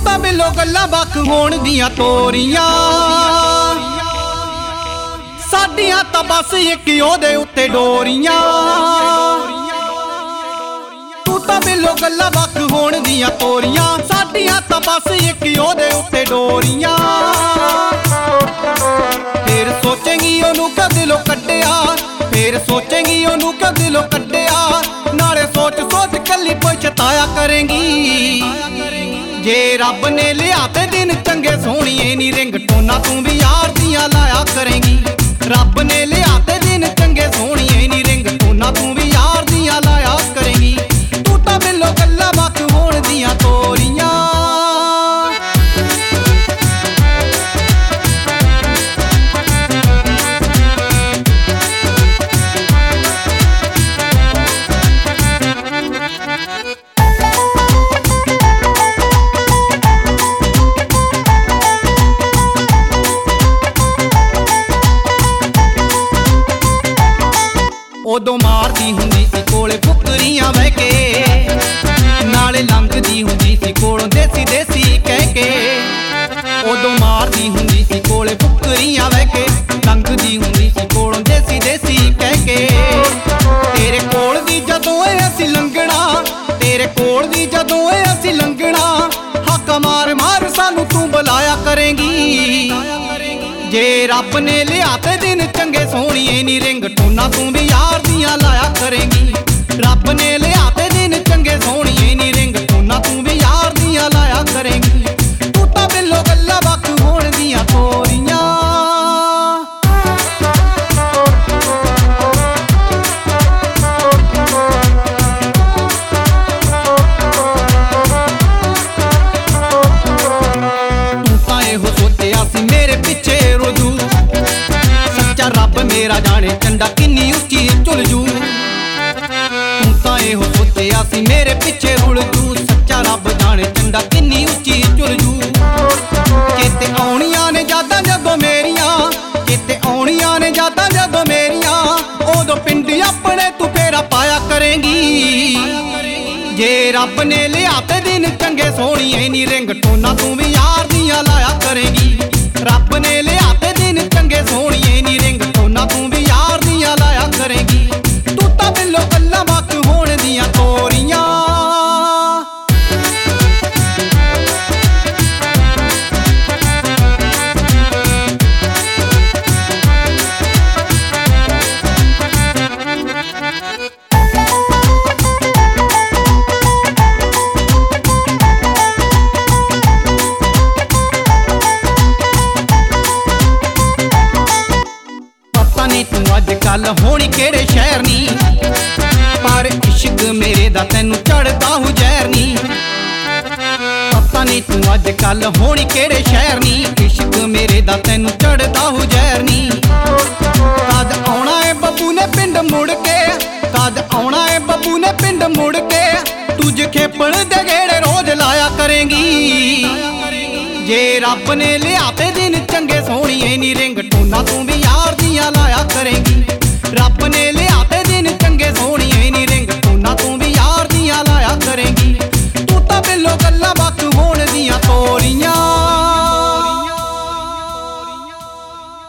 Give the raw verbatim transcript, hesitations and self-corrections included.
ਤਾਂ ਬਿੱਲੋ ਗੱਲਾਂ ਵੱਖ ਹੋਣ ਦੀਆਂ ਤੋਰੀਆਂ, ਸਾਡੀਆਂ ਤਾਂ ਬਸ ਇੱਕ ਉਹਦੇ ਉੱਤੇ ਡੋਰੀਆਂ। ਤੂੰ ਤਾਂ ਬਿੱਲੋ ਗੱਲਾਂ ਵੱਖ ਹੋਣ ਦੀਆਂ ਤੋਰੀਆਂ, ਸਾਡੀਆਂ ਤਾਂ ਬਸ ਇੱਕ ਉਹਦੇ ਉੱਤੇ ਡੋਰੀਆਂ। ਫੇਰ ਸੋਚੇਂਗੀ ਉਹਨੂੰ ਕਦ ਦਿਲੋਂ ਕੱਢਿਆ, ਫੇਰ ਸੋਚੇਂਗੀ ਉਹਨੂੰ ਕਦ ਦਿਲੋਂ ਕੱਢਿਆ, ਨਾਲੇ ਸੋਚ ਸੋਚ ਕੱਲੀ ਪਛਤਾਇਆ ਕਰੇਂਗੀ। ਜੇ ਰੱਬ ਨੇ ਲਿਆ ਤੇ ਦਿਨ ਚੰਗੇ ਸੋਹਣੀਏ ਨੀ ਰਿੰਗ ਟੋਨਾ ਤੂੰ ਵੀ ਯਾਰ ਦੀਆਂ ਲਾਇਆ ਕਰੇਂਗੀ। ਰੱਬ ਨੇ ਲਿਆ ਤੇ ਦਿਨ ਚੰਗੇ ਸੋਹਣੀਏ ਨੀ ਰਿੰਗ ਟੋਨਾ ਤੂੰ ਵੀ ਯਾਰ ਦੀਆਂ ਲਾਇਆ ਕਰੇਂਗੀ। ਤੂੰ ਤਾਂ ਬਿੱਲੋ ਗੱਲਾਂ ਵੱਖ ਹੋਣ ਦੀਆਂ ਤੋਰੀਆਂ। ਉਦੋਂ ਮਾਰਦੀ ਹੁੰਦੀ ਸੀ ਕੋਲੇ ਫੁਕਰੀਆਂ ਬਹਿ ਕੇ, ਨਾਲੇ ਲੰਘਦੀ ਹੁੰਦੀ ਸੀ ਕੋਲੋਂ ਦੇਸੀ ਦੇਸੀ ਕਹਿ ਕੇ। ਉਦੋਂ ਮਾਰਦੀ ਹੁੰਦੀ ਸੀ ਕੋਲੇ ਫੁਕਰੀਆਂ ਬਹਿ ਕੇ, ਲੰਘਦੀ ਹੁੰਦੀ ਸੀ ਕੋਲੋਂ ਦੇਸੀ ਦੇਸੀ ਕਹਿ ਕੇ। ਤੇਰੇ ਕੋਲ ਦੀ ਜਦੋਂ ਏ ਅਸੀਂ ਲੰਘਣਾ, ਤੇਰੇ ਕੋਲ ਦੀ ਜਦੋਂ ਏ ਅਸੀਂ ਲੰਘਣਾ, ਹੱਕ ਮਾਰ ਮਾਰ ਸਾਨੂੰ ਤੂੰ ਬੁਲਾਇਆ ਕਰੇਂਗੀ। ਜੇ ਰੱਬ ਨੇ ਲਿਆ ਤੇ ਦਿਨ ਚੰਗੇ ਸੋਹਣੀਏ ਨੀ ਰਿੰਗ ਟੋਨਾ ਤੂੰ ਵੀ ਯਾਰ ਦੀਆਂ ਲਾਇਆ ਕਰੇਂਗੀ। ਰੱਬ ਨੇ ਲਿਆ ਤੇ ਦਿਨ ਚੰਗੇ ਸੋਹਣੀਏ ਨੀ ਰਿੰਗ ਟੋਨਾ ਤੂੰ ਵੀ ਯਾਰ ਦੀਆਂ ਲਾਇਆ ਕਰੇਂਗੀ। ਤੂੰ ਤਾਂ ਬਿੱਲੋ ਗੱਲਾਂ ਵੱਖ ਹੋਣ ਦੀਆਂ ਤੋਰੀਆਂ। ਤੂੰ ਤਾਂ ਇਹੋ ਸੋਚਿਆ ਸੀ ਮੇਰੇ ਪਿੱਛੇ ਰੋਜੂ, ਸੱਚਾ ਰੱਬ ਮੇਰਾ ਜਾਣੇ ਚੰਡਾ ਕਿੰਨੀ ਉੱਚੀ ਝੁਲ ਜੂ। ਤੂੰ ਤਾਂ ਇਹੋ ਸੋਚਿਆ ਸੀ ਮੇਰੇ ਪਿੱਛੇ ਰੁਲ ਜੂ, ਸੱਚਾ ਰੱਬ ਜਾਣੇ ਚੰਡਾ ਕਿੰਨੀ ਉੱਚੀ ਝੁਲ ਜੂ। ਚੇਤੇ ਆਉਣੀਆਂ ਨੇ ਯਾਦਾਂ ਜਦੋਂ ਮੇਰੀਆਂ, ਚੇਤੇ ਆਉਣੀਆਂ ਨੇ ਯਾਦਾਂ ਜਦੋਂ ਮੇਰੀਆਂ, ਉਦੋਂ ਪਿੰਡ ਆਪਣੇ ਤੂੰ ਫੇਰਾ ਪਾਇਆ ਕਰੇਂਗੀ। ਜੇ ਰੱਬ ਨੇ ਲਿਆ ਤੇ ਦਿਨ ਚੰਗੇ ਸੋਹਣੀਏ ਨੀ ਰਿੰਗ ਟੋਨਾ ਤੂੰ ਵੀ ਯਾਰ ਦੀਆਂ ਲਾਇਆ ਕਰੇਂਗੀ। ਰੱਬ ਨੇ ਲਿਆ ਤੇ ਦਿਨ ਚੰਗੇ ਸੋਹਣੀਏ ਨੀ ਰਿੰਗ ਟੋਨਾ ਤੂੰ ਵੀ ਯਾਰ ਦੀਆਂ ਲਾਇਆ ਕਰੇਂਗੀ। ਤੂੰ ਤਾਂ ਬਿੱਲੋ ਗੱਲਾਂ ਵੱਖ ਹੋਣ ਦੀਆਂ ਤੋਰੀਆਂ। ਤੂੰ ਅੱਜ ਕੱਲ ਹੋਣੀ ਕਿਹੜੇ ਸ਼ਹਿਰ ਨੀ, ਪਰ ਇਸ਼ਕ ਮੇਰੇ ਦਾ ਤੈਨੂੰ ਚੜਦਾ ਹੂ ਜ਼ਹਿਰ ਨੀ। ਪਤਾ ਨੀ ਤੂੰ ਅੱਜ ਕੱਲ ਹੋਣੀ ਕਿਹੜੇ ਸ਼ਹਿਰ ਨੀ, ਇਸ਼ਕ ਮੇਰੇ ਦਾ ਤੈਨੂੰ ਚੜਦਾ ਹੂ ਜ਼ਹਿਰ ਨੀ। ਕਦ ਆਉਣਾ ਏ ਬੱਬੂ ਨੇ ਪਿੰਡ ਮੁੜ ਕੇ, ਕਦ ਆਉਣਾ ਏ ਬੱਬੂ ਨੇ ਪਿੰਡ ਮੁੜ ਕੇ, ਤੁਝ ਖੇਪਣ ਦੇ ਗੇੜੇ ਰੋਜ਼ ਲਾਇਆ ਕਰੇਂਗੀ। ਜੇ ਰੱਬ ਨੇ ਲਿਆ ਤੇ ਦਿਨ ਚੰਗੇ ਸੋਹਣੀਏ ਨੀ ਰਿੰਗ ਟੋਨਾ ਤੂੰ ਵੀ ਯਾਰ ਦੀਆਂ ਲਾਇਆ ਕਰੇਂਗੀ।